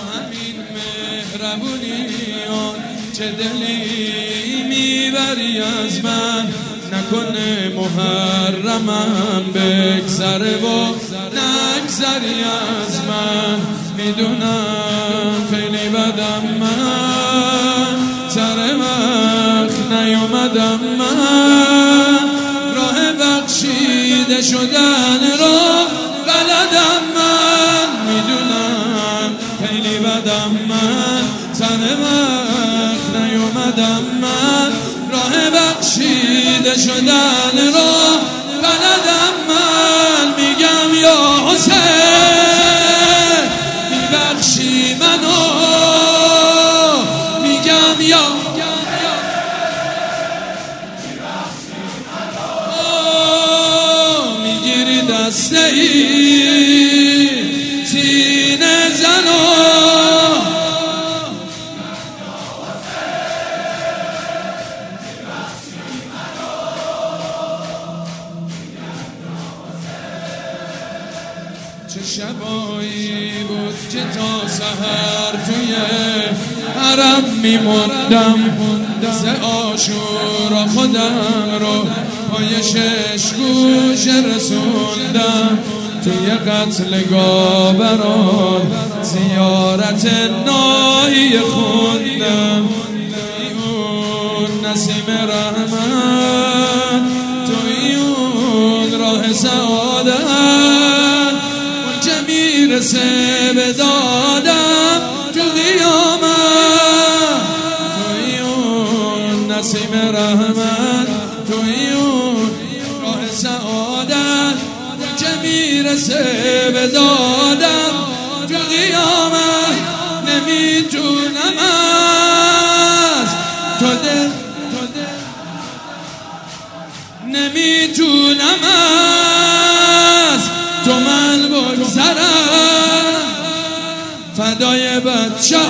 همین مهربونیات چه دلی میبری از من، نکنه محرمم بگذره و نگذری از من. میدونم خیلی بدم من، سر وقت نیومدم من، راه بخشیده شدن رو بلدم من. میدونم خیلی بدم من، سر وقت نیومدم من، راه بخشیده شدن رو بلدم من. میگم یا حسین میبخشی منو، میگم یا میگیری دسته ای سینه زنو، چه شبایی بود که تا سحر توی حرم میموندم، ز عاشورا خودم رو پای شش گوشه رسوندم، توی قتلگاه برای زیارت نایی خوندم. توی اون نسیم رحمت، توی اون راه سعادت، اون که میرسه به دادم تو قیامت. توی اون نسیم رحمت، توی اون راه سعادت، اون که میرسه به دادم تو قیامت. نمیتونم از تو نمیتونم از تو من بگذرم، فدای بچه